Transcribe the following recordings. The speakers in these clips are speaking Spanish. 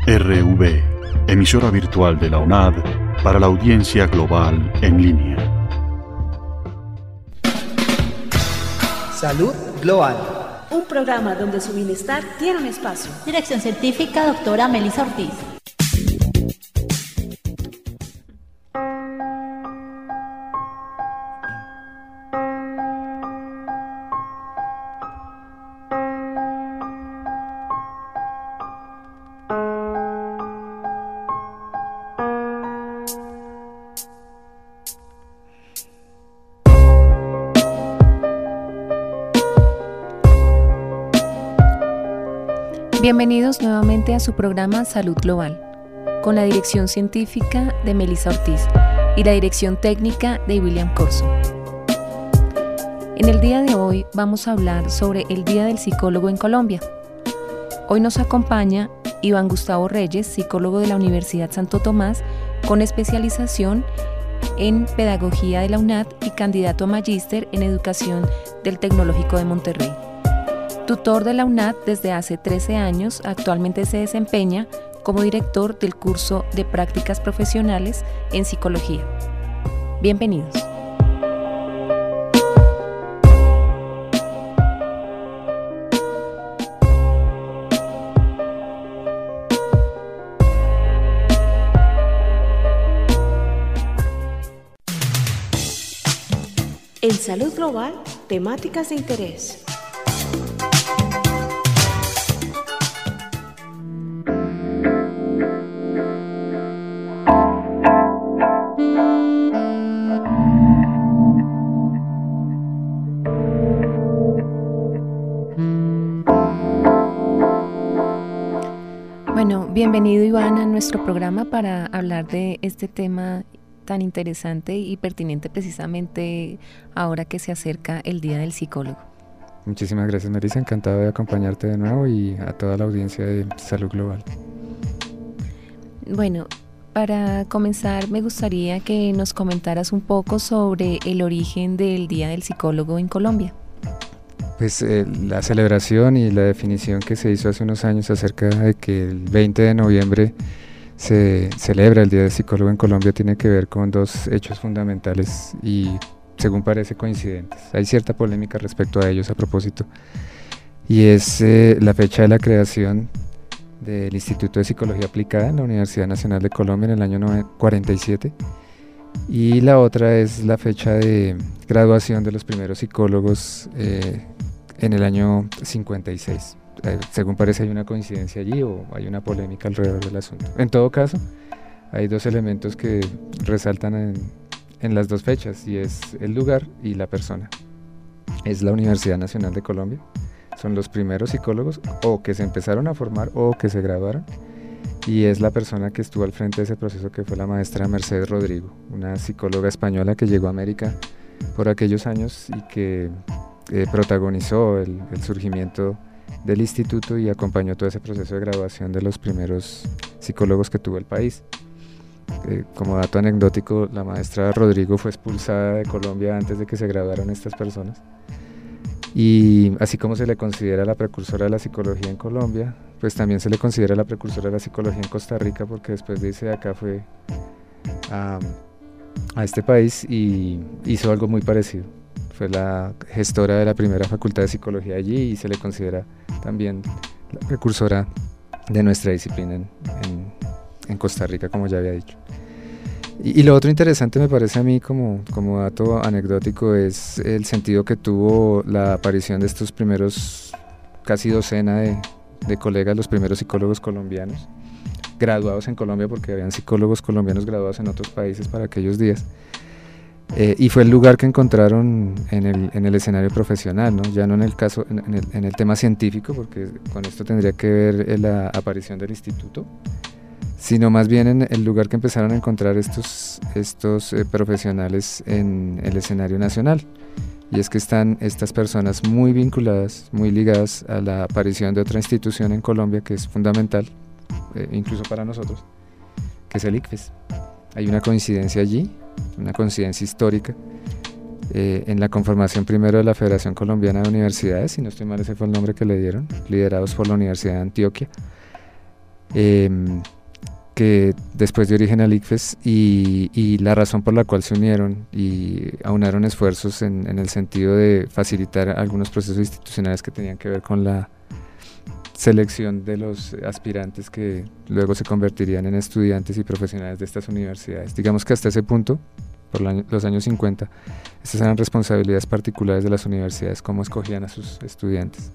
RV, emisora virtual de la UNAD para la audiencia global en línea. Salud Global. Un programa donde su bienestar tiene un espacio. Dirección científica, doctora Melissa Ortiz. Bienvenidos nuevamente a su programa Salud Global, con la dirección científica de Melissa Ortiz y la dirección técnica de William Corso. En el día de hoy vamos a hablar sobre el Día del Psicólogo en Colombia. Hoy nos acompaña Iván Gustavo Reyes, psicólogo de la Universidad Santo Tomás, con especialización en Pedagogía de la UNAD y candidato a magíster en Educación del Tecnológico de Monterrey. Tutor de la UNAD desde hace 13 años, actualmente se desempeña como director del curso de prácticas profesionales en psicología. Bienvenidos. En Salud Global, temáticas de interés. Bueno, bienvenido Iván a nuestro programa para hablar de este tema tan interesante y pertinente precisamente ahora que se acerca el Día del Psicólogo. Muchísimas gracias, Melissa, encantado de acompañarte de nuevo y a toda la audiencia de Salud Global. Bueno, para comenzar me gustaría que nos comentaras un poco sobre el origen del Día del Psicólogo en Colombia. Pues la celebración y la definición que se hizo hace unos años acerca de que el 20 de noviembre se celebra el Día del Psicólogo en Colombia tiene que ver con dos hechos fundamentales y según parece coincidentes. Hay cierta polémica respecto a ellos a propósito y es la fecha de la creación del Instituto de Psicología Aplicada en la Universidad Nacional de Colombia en el año 47 y la otra es la fecha de graduación de los primeros psicólogos en el año 56. Según parece hay una coincidencia allí o hay una polémica alrededor del asunto. En todo caso, hay dos elementos que resaltan en las dos fechas y es el lugar y la persona. Es la Universidad Nacional de Colombia, son los primeros psicólogos o que se empezaron a formar o que se graduaron y es la persona que estuvo al frente de ese proceso que fue la maestra Mercedes Rodrigo, una psicóloga española que llegó a América por aquellos años y que protagonizó el surgimiento del instituto y acompañó todo ese proceso de graduación de los primeros psicólogos que tuvo el país. Como dato anecdótico, la maestra Rodrigo fue expulsada de Colombia antes de que se graduaran estas personas y así como se le considera la precursora de la psicología en Colombia, pues también se le considera la precursora de la psicología en Costa Rica porque después de irse de acá fue a este país y hizo algo muy parecido. Fue la gestora de la primera facultad de psicología allí y se le considera también la precursora de nuestra disciplina en Costa Rica, como ya había dicho. Y lo otro interesante me parece a mí como dato anecdótico es el sentido que tuvo la aparición de estos primeros casi docena de colegas, los primeros psicólogos colombianos, graduados en Colombia porque habían psicólogos colombianos graduados en otros países para aquellos días. Y fue el lugar que encontraron en el escenario profesional, ¿no? Ya no en el caso, en el tema científico, porque con esto tendría que ver la aparición del instituto, sino más bien en el lugar que empezaron a encontrar estos profesionales en el escenario nacional. Y es que están estas personas muy vinculadas, muy ligadas a la aparición de otra institución en Colombia que es fundamental, incluso para nosotros, que es el ICFES. Hay una coincidencia allí, una coincidencia histórica, en la conformación primero de la Federación Colombiana de Universidades, si no estoy mal ese fue el nombre que le dieron, liderados por la Universidad de Antioquia, que después dio origen al ICFES, y la razón por la cual se unieron y aunaron esfuerzos en el sentido de facilitar algunos procesos institucionales que tenían que ver con la selección de los aspirantes que luego se convertirían en estudiantes y profesionales de estas universidades. Digamos que hasta ese punto, por los años 50, estas eran responsabilidades particulares de las universidades, cómo escogían a sus estudiantes.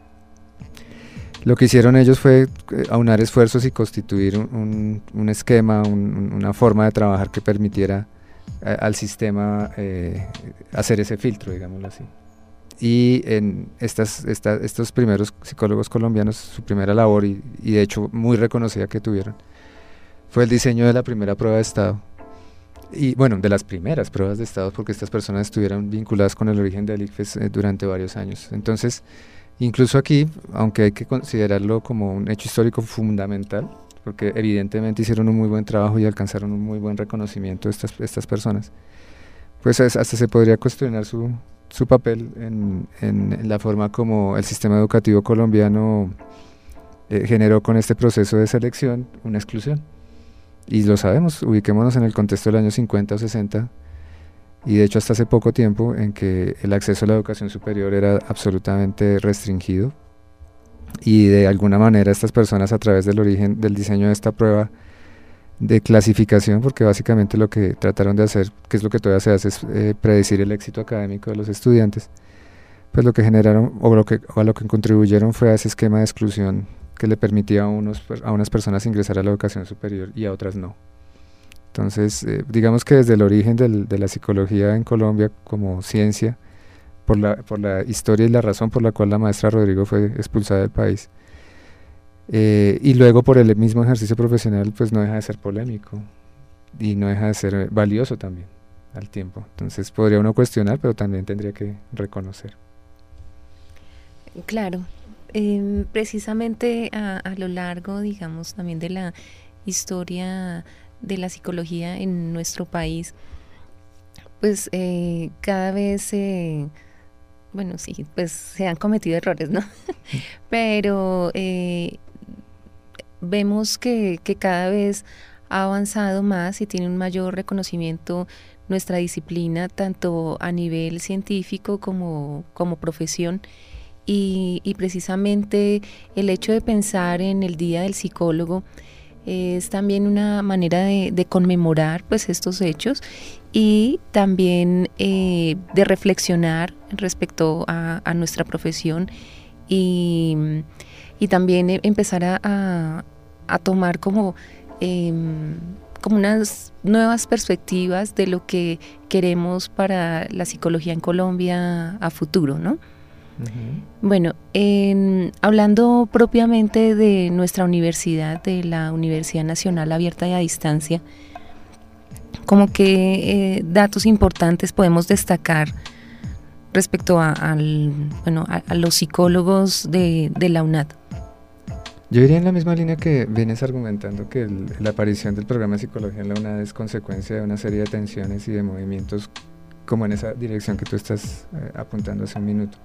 Lo que hicieron ellos fue aunar esfuerzos y constituir un esquema, una forma de trabajar que permitiera al sistema hacer ese filtro, digámoslo así. Y en estos primeros psicólogos colombianos, su primera labor, y de hecho muy reconocida que tuvieron, fue el diseño de la primera prueba de estado. Y bueno, de las primeras pruebas de estado, porque estas personas estuvieron vinculadas con el origen del ICFES durante varios años. Entonces, incluso aquí, aunque hay que considerarlo como un hecho histórico fundamental, porque evidentemente hicieron un muy buen trabajo y alcanzaron un muy buen reconocimiento estas personas, pues hasta se podría cuestionar su papel en la forma como el sistema educativo colombiano generó con este proceso de selección una exclusión. Y lo sabemos, ubiquémonos en el contexto del año 50 o 60, y de hecho hasta hace poco tiempo, en que el acceso a la educación superior era absolutamente restringido, y de alguna manera estas personas, a través del diseño de esta prueba de clasificación, porque básicamente lo que trataron de hacer, que es lo que todavía se hace, es predecir el éxito académico de los estudiantes, pues lo que generaron o a lo que contribuyeron fue a ese esquema de exclusión que le permitía a unas personas ingresar a la educación superior y a otras no. Entonces, digamos que desde el origen de la psicología en Colombia como ciencia, por la historia y la razón por la cual la maestra Rodrigo fue expulsada del país, y luego por el mismo ejercicio profesional, pues no deja de ser polémico y no deja de ser valioso también al tiempo. Entonces podría uno cuestionar, pero también tendría que reconocer. Claro, precisamente a lo largo, digamos, también de la historia de la psicología en nuestro país, pues cada vez bueno, sí, pues se han cometido errores, ¿no? Pero vemos que cada vez ha avanzado más y tiene un mayor reconocimiento nuestra disciplina, tanto a nivel científico como profesión, y precisamente el hecho de pensar en el Día del Psicólogo es también una manera de conmemorar pues estos hechos, y también de reflexionar respecto a nuestra profesión, y también empezar a tomar como unas nuevas perspectivas de lo que queremos para la psicología en Colombia a futuro, ¿no? Uh-huh. Bueno, hablando propiamente de nuestra universidad, de la Universidad Nacional Abierta y a Distancia, como que datos importantes podemos destacar respecto a los psicólogos de la UNAD. Yo iría en la misma línea que vienes argumentando, que la aparición del programa de psicología en la UNAD es consecuencia de una serie de tensiones y de movimientos como en esa dirección que tú estás apuntando hace un minuto.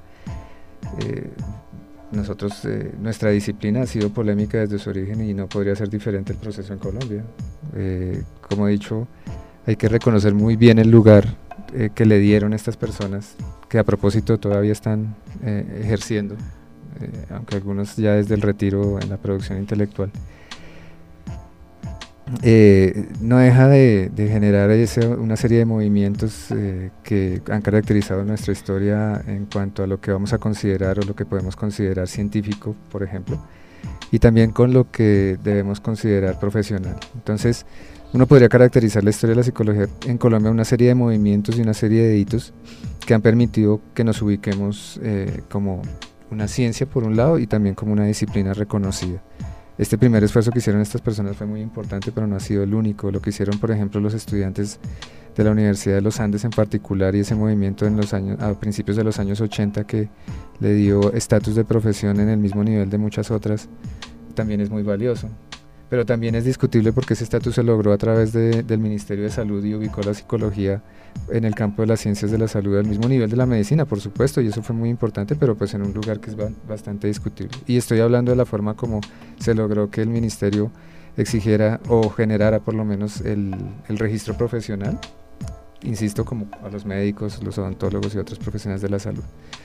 Nosotros, nuestra disciplina ha sido polémica desde su origen y no podría ser diferente el proceso en Colombia. Como he dicho, hay que reconocer muy bien el lugar que le dieron estas personas, que a propósito todavía están ejerciendo, aunque algunos ya desde el retiro en la producción intelectual. No deja de generar una serie de movimientos que han caracterizado nuestra historia en cuanto a lo que vamos a considerar o lo que podemos considerar científico, por ejemplo, y también con lo que debemos considerar profesional. Entonces, uno podría caracterizar la historia de la psicología en Colombia, una serie de movimientos y una serie de hitos que han permitido que nos ubiquemos como una ciencia por un lado y también como una disciplina reconocida. Este primer esfuerzo que hicieron estas personas fue muy importante, pero no ha sido el único. Lo que hicieron, por ejemplo, los estudiantes de la Universidad de los Andes en particular, y ese movimiento a principios de los años 80 que le dio estatus de profesión en el mismo nivel de muchas otras, también es muy valioso. pero también es discutible porque ese estatus se logró a través del Ministerio de Salud y ubicó la psicología en el campo de las ciencias de la salud al mismo nivel de la medicina, por supuesto, y eso fue muy importante, pero pues en un lugar que es bastante discutible. Y estoy hablando de la forma como se logró que el ministerio exigiera o generara por lo menos el registro profesional, insisto, como a los médicos, los odontólogos y otros profesionales de la salud.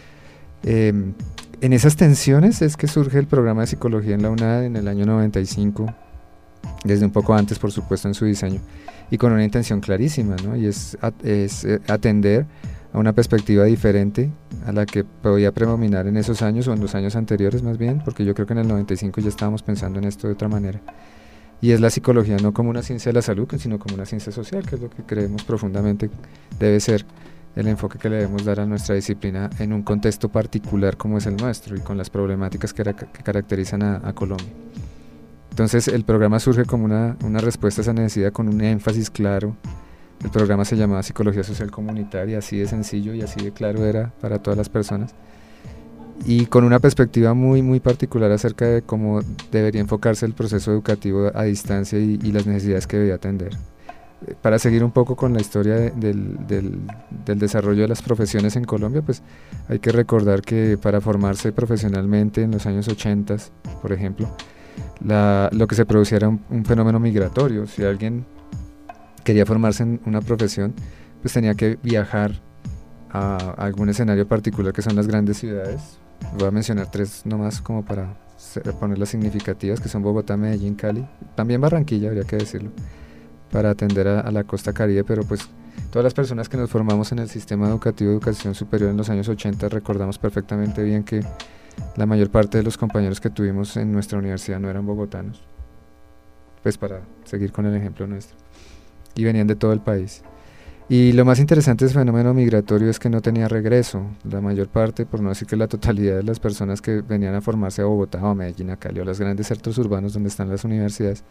En esas tensiones es que surge el programa de psicología en la UNAD en el año 95, desde un poco antes, por supuesto, en su diseño, y con una intención clarísima, ¿no? Y es atender a una perspectiva diferente a la que podía predominar en esos años o en los años anteriores más bien, porque yo creo que en el 95 ya estábamos pensando en esto de otra manera. Y es la psicología no como una ciencia de la salud, sino como una ciencia social, que es lo que creemos profundamente debe ser el enfoque que le debemos dar a nuestra disciplina en un contexto particular como es el nuestro y con las problemáticas que caracterizan a Colombia. Entonces el programa surge como una respuesta a esa necesidad con un énfasis claro. El programa se llamaba Psicología Social Comunitaria, así de sencillo y así de claro era para todas las personas, y con una perspectiva muy, muy particular acerca de cómo debería enfocarse el proceso educativo a distancia y las necesidades que debía atender. Para seguir un poco con la historia del desarrollo de las profesiones en Colombia, pues hay que recordar que para formarse profesionalmente en los años 80, por ejemplo, lo que se producía era un fenómeno migratorio. Si alguien quería formarse en una profesión, pues tenía que viajar a algún escenario particular que son las grandes ciudades. Voy a mencionar 3 nomás como para poner las significativas, que son Bogotá, Medellín, Cali, también Barranquilla, habría que decirlo, para atender a la costa caribe, pero pues todas las personas que nos formamos en el sistema educativo de educación superior en los años 80 recordamos perfectamente bien que la mayor parte de los compañeros que tuvimos en nuestra universidad no eran bogotanos, pues para seguir con el ejemplo nuestro, y venían de todo el país. Y lo más interesante de ese fenómeno migratorio es que no tenía regreso. La mayor parte, por no decir que la totalidad de las personas que venían a formarse a Bogotá o a Medellín, a Cali o a los grandes centros urbanos donde están las universidades,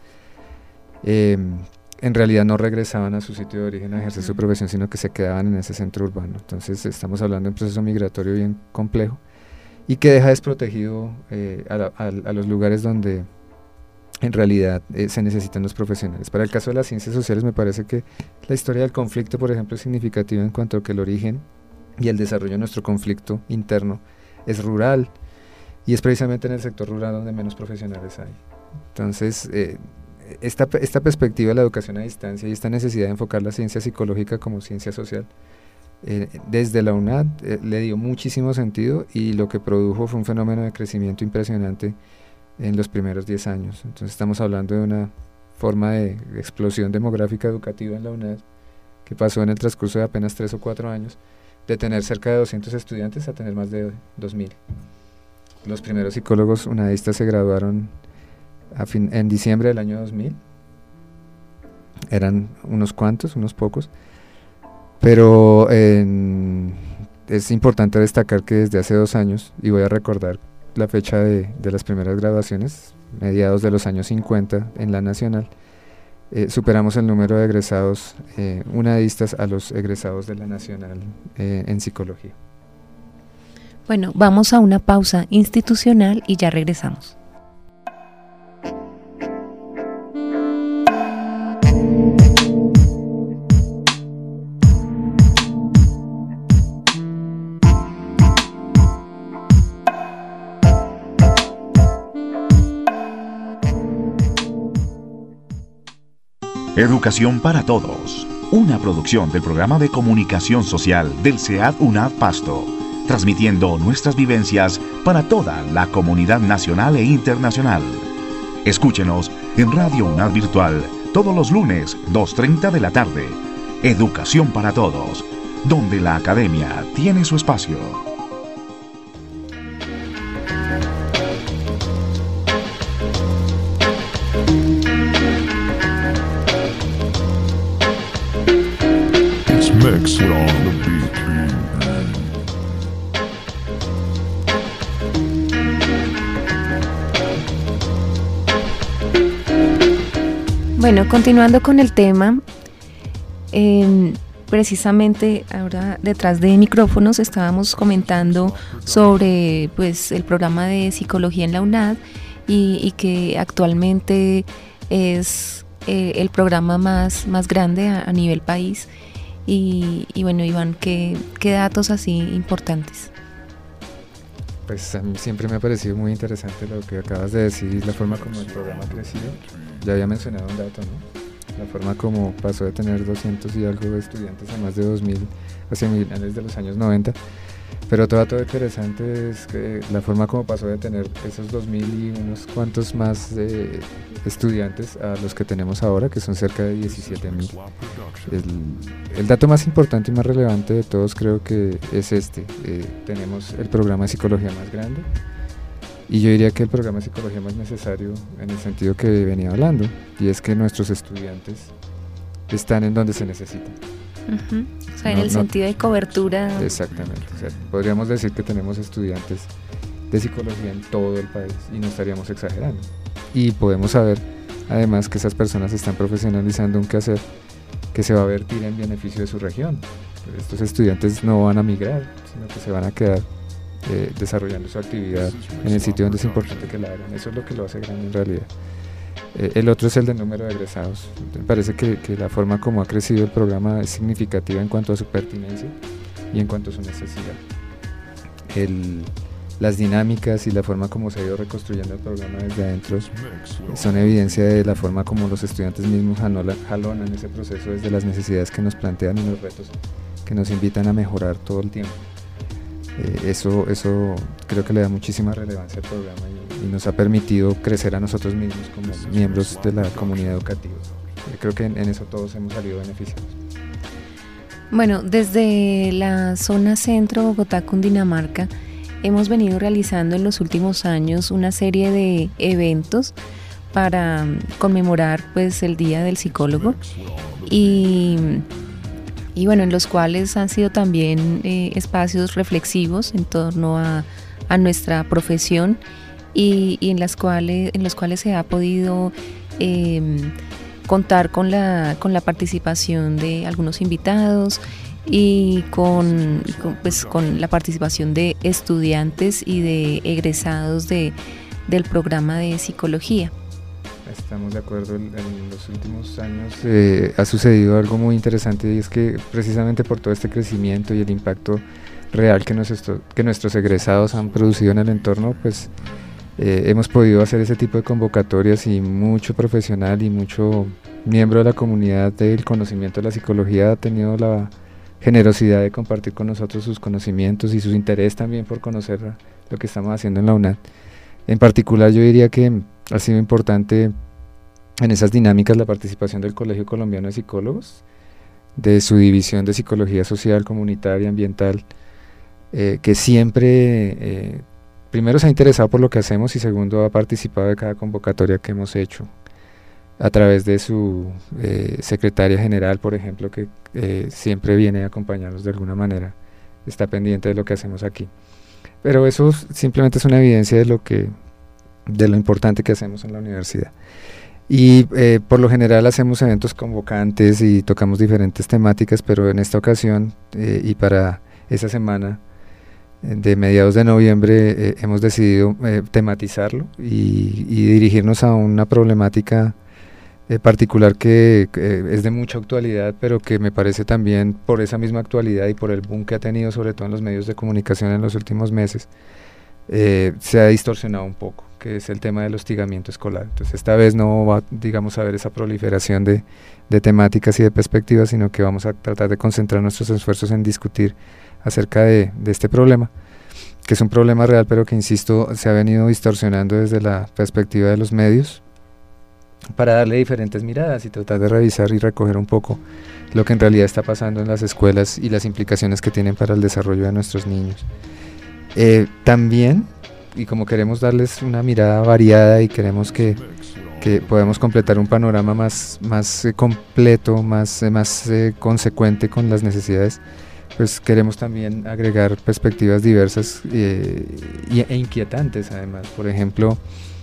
en realidad no regresaban a su sitio de origen a ejercer su profesión, sino que se quedaban en ese centro urbano. Entonces estamos hablando de un proceso migratorio bien complejo y que deja desprotegido a los lugares donde en realidad se necesitan los profesionales. Para el caso de las ciencias sociales me parece que la historia del conflicto, por ejemplo, es significativa en cuanto a que el origen y el desarrollo de nuestro conflicto interno es rural, y es precisamente en el sector rural donde menos profesionales hay. Entonces, esta perspectiva de la educación a distancia y esta necesidad de enfocar la ciencia psicológica como ciencia social, desde la UNAD le dio muchísimo sentido, y lo que produjo fue un fenómeno de crecimiento impresionante en los primeros 10 años. Entonces estamos hablando de una forma de explosión demográfica educativa en la UNAD que pasó en el transcurso de apenas 3 o 4 años de tener cerca de 200 estudiantes a tener más de 2000. Los primeros psicólogos unadistas se graduaron en diciembre del año 2000, eran unos pocos, pero es importante destacar que desde hace 2 años, y voy a recordar la fecha de las primeras graduaciones, mediados de los años 50 en la nacional, superamos el número de egresados unadistas a los egresados de la nacional en psicología. Bueno, vamos a una pausa institucional y ya regresamos. Educación para Todos, una producción del Programa de Comunicación Social del CEAD UNAD Pasto, transmitiendo nuestras vivencias para toda la comunidad nacional e internacional. Escúchenos en Radio UNAD Virtual todos los lunes, 2:30 de la tarde. Educación para Todos, donde la academia tiene su espacio. Mix it on the beat. Bueno, continuando con el tema, precisamente ahora detrás de micrófonos estábamos comentando sobre pues el programa de psicología en la UNAD y que actualmente es el programa más grande a nivel país. Y bueno, Iván, ¿qué datos así importantes? Pues a mí siempre me ha parecido muy interesante lo que acabas de decir, la forma como el programa ha crecido. Ya había mencionado un dato, ¿no? La forma como pasó de tener 200 y algo de estudiantes a más de 2.000 hacia finales de los años 90. Pero otro dato interesante es que la forma como pasó de tener esos 2.000 y unos cuantos más estudiantes a los que tenemos ahora, que son cerca de 17.000. El dato más importante y más relevante de todos creo que es tenemos el programa de psicología más grande, y yo diría que el programa de psicología más necesario en el sentido que venía hablando, y es que nuestros estudiantes están en donde se necesitan. O sea, en el sentido de cobertura. Exactamente, o sea, podríamos decir que tenemos estudiantes de psicología en todo el país y no estaríamos exagerando. Y podemos saber además que esas personas están profesionalizando un quehacer que se va a vertir en beneficio de su región. Estos estudiantes no van a migrar, sino que se van a quedar desarrollando su actividad en el sitio donde es importante que la hagan. Eso es lo que lo hace grande en realidad. El otro es el del número de egresados. Me parece que la forma como ha crecido el programa es significativa en cuanto a su pertinencia y en cuanto a su necesidad. Las dinámicas y la forma como se ha ido reconstruyendo el programa desde adentro son evidencia de la forma como los estudiantes mismos jalonan ese proceso desde las necesidades que nos plantean y los retos que nos invitan a mejorar todo el tiempo. Eso creo que le da muchísima relevancia al programa y nos ha permitido crecer a nosotros mismos como miembros de la comunidad educativa. Creo que en eso todos hemos salido beneficiados. Bueno, desde la zona centro Bogotá, Cundinamarca, hemos venido realizando en los últimos años una serie de eventos para conmemorar pues el Día del Psicólogo y bueno, en los cuales han sido también espacios reflexivos en torno a nuestra profesión y en los cuales se ha podido contar con la participación de algunos invitados y con la participación de estudiantes y de egresados del programa de psicología. Estamos de acuerdo, en los últimos años ha sucedido algo muy interesante, y es que precisamente por todo este crecimiento y el impacto real que nuestros egresados han producido en el entorno, pues hemos podido hacer ese tipo de convocatorias, y mucho profesional y mucho miembro de la comunidad del conocimiento de la psicología ha tenido la generosidad de compartir con nosotros sus conocimientos y su interés también por conocer lo que estamos haciendo en la UNAD. En particular, yo diría que ha sido importante en esas dinámicas la participación del Colegio Colombiano de Psicólogos, de su división de Psicología Social, Comunitaria, Ambiental, que siempre, primero se ha interesado por lo que hacemos y segundo ha participado de cada convocatoria que hemos hecho, a través de su secretaria general, por ejemplo, que siempre viene a acompañarnos de alguna manera, está pendiente de lo que hacemos aquí. Pero eso simplemente es una evidencia de lo importante que hacemos en la universidad. Y por lo general hacemos eventos convocantes y tocamos diferentes temáticas, pero en esta ocasión y para esa semana de mediados de noviembre hemos decidido tematizarlo y dirigirnos a una problemática particular que es de mucha actualidad, pero que me parece también por esa misma actualidad y por el boom que ha tenido sobre todo en los medios de comunicación en los últimos meses, se ha distorsionado un poco, que es el tema del hostigamiento escolar. Entonces esta vez no va, digamos, a haber esa proliferación de temáticas y de perspectivas, sino que vamos a tratar de concentrar nuestros esfuerzos en discutir acerca de este problema, que es un problema real, pero que, insisto, se ha venido distorsionando desde la perspectiva de los medios, para darle diferentes miradas y tratar de revisar y recoger un poco lo que en realidad está pasando en las escuelas y las implicaciones que tienen para el desarrollo de nuestros niños. También, y como queremos darles una mirada variada y queremos que podamos completar un panorama más completo, más consecuente con las necesidades, pues queremos también agregar perspectivas diversas e inquietantes además. Por ejemplo,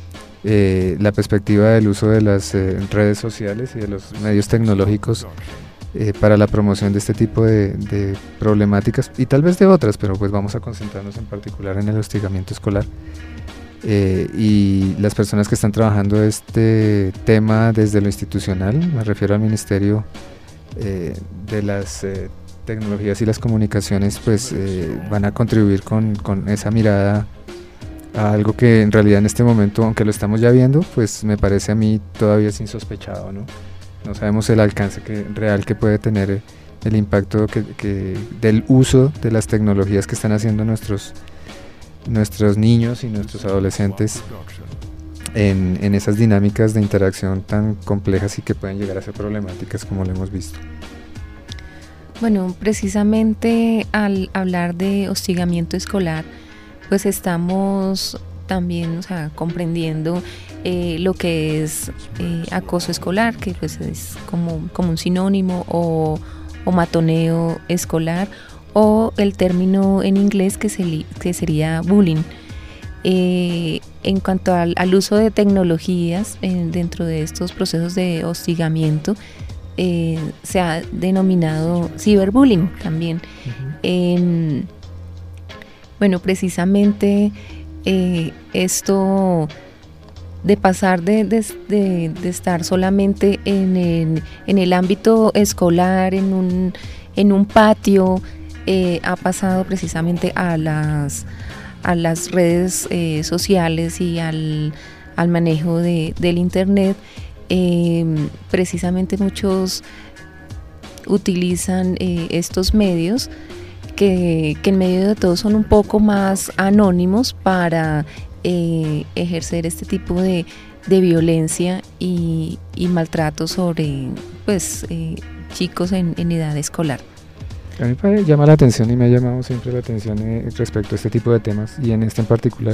la perspectiva del uso de las redes sociales y de los medios tecnológicos para la promoción de este tipo de problemáticas y tal vez de otras, pero pues vamos a concentrarnos en particular en el hostigamiento escolar. y las personas que están trabajando este tema desde lo institucional, me refiero al Ministerio de las Tecnologías y las Comunicaciones, pues van a contribuir con esa mirada a algo que en realidad en este momento, aunque lo estamos ya viendo, pues me parece a mí todavía es insospechado, ¿no? No sabemos el alcance real que puede tener el impacto del uso de las tecnologías que están haciendo nuestros niños y nuestros adolescentes en esas dinámicas de interacción tan complejas y que pueden llegar a ser problemáticas como lo hemos visto. Bueno, precisamente al hablar de hostigamiento escolar, pues estamos también, comprendiendo lo que es acoso escolar, que pues es como un sinónimo, o matoneo escolar, o el término en inglés que sería bullying. En cuanto al uso de tecnologías dentro de estos procesos de hostigamiento, se ha denominado ciberbullying también. Bueno, precisamente esto de pasar de estar solamente en el ámbito escolar, en un patio, ha pasado precisamente a las redes sociales y al manejo del internet. Precisamente muchos utilizan estos medios que en medio de todo son un poco más anónimos para ejercer este tipo de violencia y maltrato sobre chicos en edad escolar. A mí me llama la atención y me ha llamado siempre la atención respecto a este tipo de temas, y en este en particular,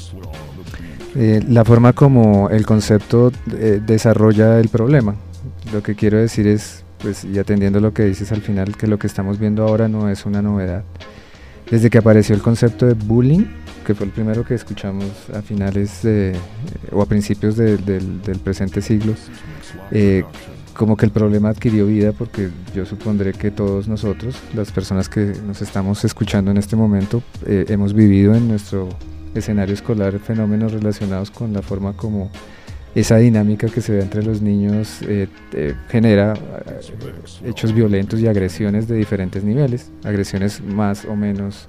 la forma como el concepto desarrolla el problema. Lo que quiero decir es, pues, y atendiendo lo que dices al final, que lo que estamos viendo ahora no es una novedad. Desde que apareció el concepto de bullying, que fue el primero que escuchamos a finales o a principios del presente siglo, como que el problema adquirió vida, porque yo supondré que todos nosotros, las personas que nos estamos escuchando en este momento, hemos vivido en nuestro escenario escolar fenómenos relacionados con la forma como esa dinámica que se ve entre los niños genera hechos violentos y agresiones de diferentes niveles, agresiones más o menos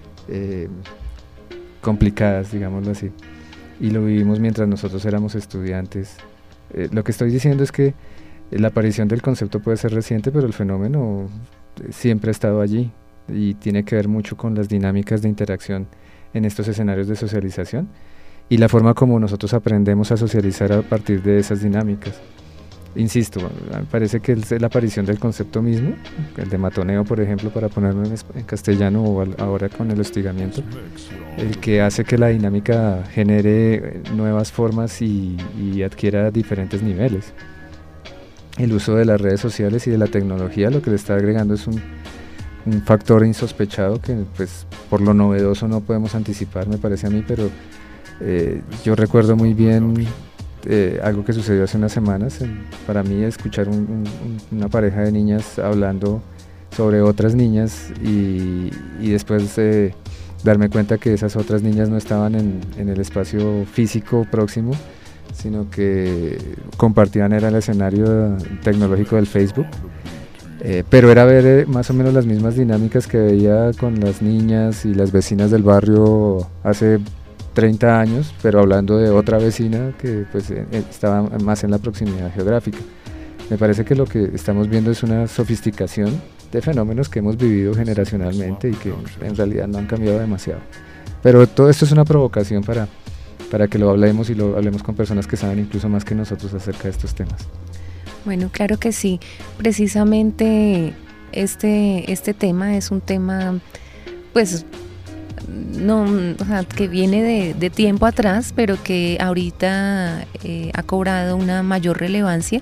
complicadas, digámoslo así, y lo vivimos mientras nosotros éramos estudiantes. Lo que estoy diciendo es que la aparición del concepto puede ser reciente, pero el fenómeno siempre ha estado allí y tiene que ver mucho con las dinámicas de interacción en estos escenarios de socialización y la forma como nosotros aprendemos a socializar a partir de esas dinámicas. Insisto, me parece que es la aparición del concepto mismo, el de matoneo, por ejemplo, para ponerlo en castellano, o ahora con el hostigamiento, el que hace que la dinámica genere nuevas formas y adquiera diferentes niveles. El uso de las redes sociales y de la tecnología lo que le está agregando es un factor insospechado que, pues, por lo novedoso no podemos anticipar, me parece a mí, pero yo recuerdo muy bien algo que sucedió hace unas semanas. Para mí, escuchar una pareja de niñas hablando sobre otras niñas y después darme cuenta que esas otras niñas no estaban en el espacio físico próximo, sino que compartían el escenario tecnológico del Facebook, pero era ver más o menos las mismas dinámicas que veía con las niñas y las vecinas del barrio hace 30 años, pero hablando de otra vecina que pues estaba más en la proximidad geográfica. Me parece que lo que estamos viendo es una sofisticación de fenómenos que hemos vivido generacionalmente y que en realidad no han cambiado demasiado. Pero todo esto es una provocación para que lo hablemos, y lo hablemos con personas que saben incluso más que nosotros acerca de estos temas. Bueno, claro que sí. Precisamente este tema es un tema, pues, no, o sea, que viene de tiempo atrás, pero que ahorita ha cobrado una mayor relevancia.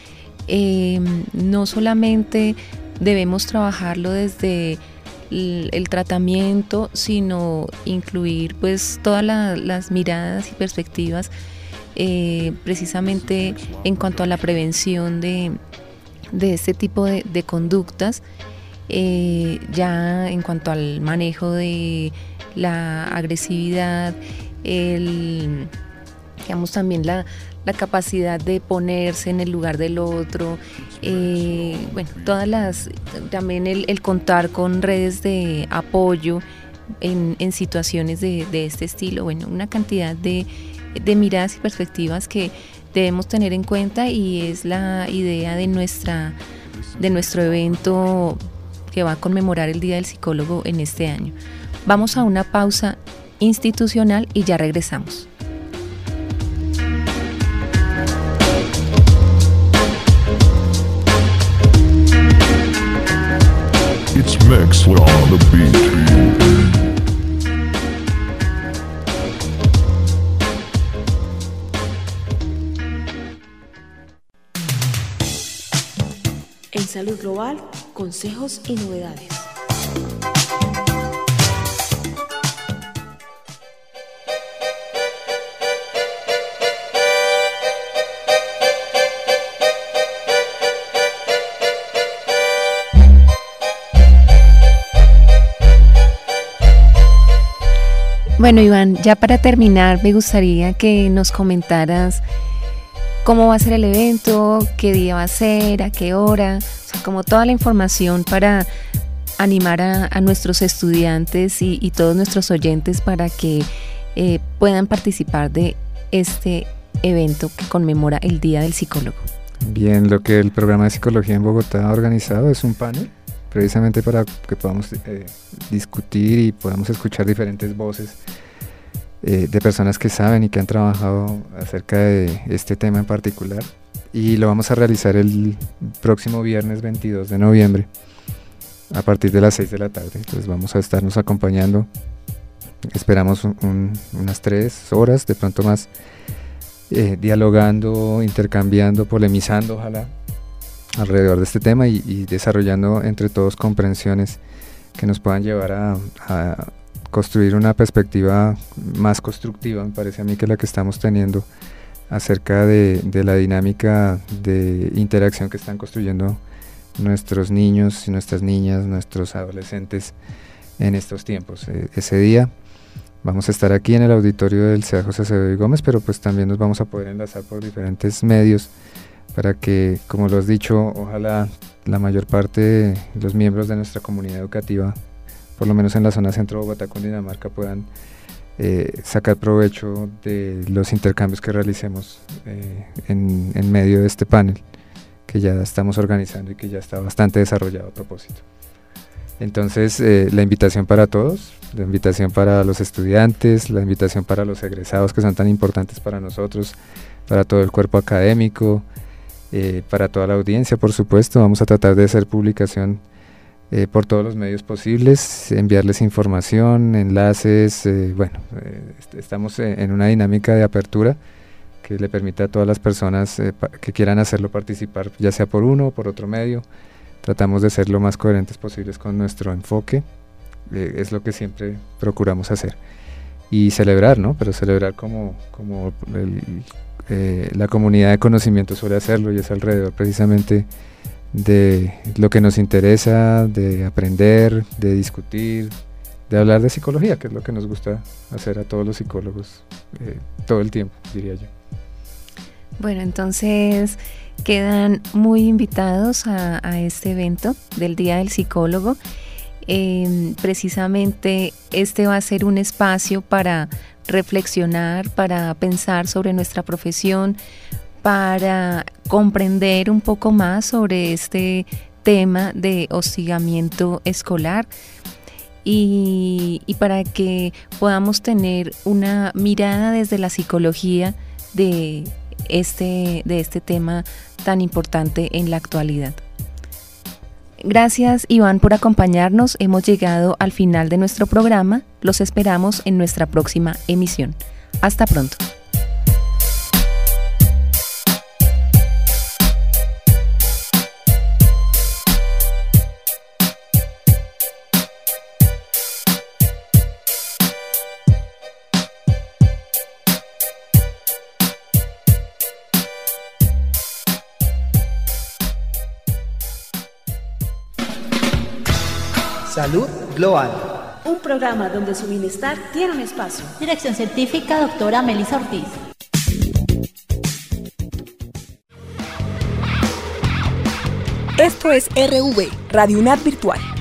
No solamente debemos trabajarlo desde el tratamiento, sino incluir pues todas las miradas y perspectivas precisamente en cuanto a la prevención de este tipo de conductas, ya en cuanto al manejo de la agresividad, digamos también la capacidad de ponerse en el lugar del otro, también el contar con redes de apoyo en situaciones de este estilo, una cantidad de miradas y perspectivas que debemos tener en cuenta, y es la idea de nuestro evento que va a conmemorar el Día del Psicólogo en este año. Vamos a una pausa institucional y ya regresamos. It's Maxwell on the beat. En Salud Global, consejos y novedades. Bueno, Iván, ya para terminar me gustaría que nos comentaras cómo va a ser el evento, qué día va a ser, a qué hora, o sea, como toda la información para animar a nuestros estudiantes y todos nuestros oyentes para que puedan participar de este evento que conmemora el Día del Psicólogo. Bien, lo que el programa de psicología en Bogotá ha organizado es un panel, precisamente para que podamos discutir y podamos escuchar diferentes voces de personas que saben y que han trabajado acerca de este tema en particular, y lo vamos a realizar el próximo viernes 22 de noviembre a partir de las 6 de la tarde. Entonces vamos a estarnos acompañando, esperamos unas 3 horas, de pronto más, dialogando, intercambiando, polemizando ojalá alrededor de este tema y desarrollando entre todos comprensiones que nos puedan llevar a construir una perspectiva más constructiva, me parece a mí, que la que estamos teniendo acerca de la dinámica de interacción que están construyendo nuestros niños y nuestras niñas, nuestros adolescentes en estos tiempos. Ese día vamos a estar aquí en el auditorio del CEA José Acevedo y Gómez, pero pues también nos vamos a poder enlazar por diferentes medios para que, como lo has dicho, ojalá la mayor parte de los miembros de nuestra comunidad educativa, por lo menos en la zona centro de Bogotá, Cundinamarca, puedan sacar provecho de los intercambios que realicemos en medio de este panel que ya estamos organizando y que ya está bastante desarrollado a propósito. Entonces, la invitación para todos, la invitación para los estudiantes, la invitación para los egresados, que son tan importantes para nosotros, para todo el cuerpo académico, para toda la audiencia, por supuesto. Vamos a tratar de hacer publicación por todos los medios posibles, enviarles información, enlaces, estamos en una dinámica de apertura que le permita a todas las personas que quieran hacerlo participar, ya sea por uno o por otro medio. Tratamos de ser lo más coherentes posibles con nuestro enfoque, es lo que siempre procuramos hacer. Y celebrar, ¿no? Pero celebrar como la comunidad de conocimiento suele hacerlo, y es alrededor precisamente de lo que nos interesa, de aprender, de discutir, de hablar de psicología, que es lo que nos gusta hacer a todos los psicólogos todo el tiempo, diría yo. Bueno, entonces quedan muy invitados a este evento del Día del Psicólogo. Precisamente este va a ser un espacio para reflexionar, para pensar sobre nuestra profesión, para comprender un poco más sobre este tema de hostigamiento escolar y para que podamos tener una mirada desde la psicología de este tema tan importante en la actualidad. Gracias, Iván, por acompañarnos. Hemos llegado al final de nuestro programa. Los esperamos en nuestra próxima emisión. Hasta pronto. Salud Global. Un programa donde su bienestar tiene un espacio. Dirección científica, doctora Melissa Ortiz. Esto es RV, Radio UNAD Virtual.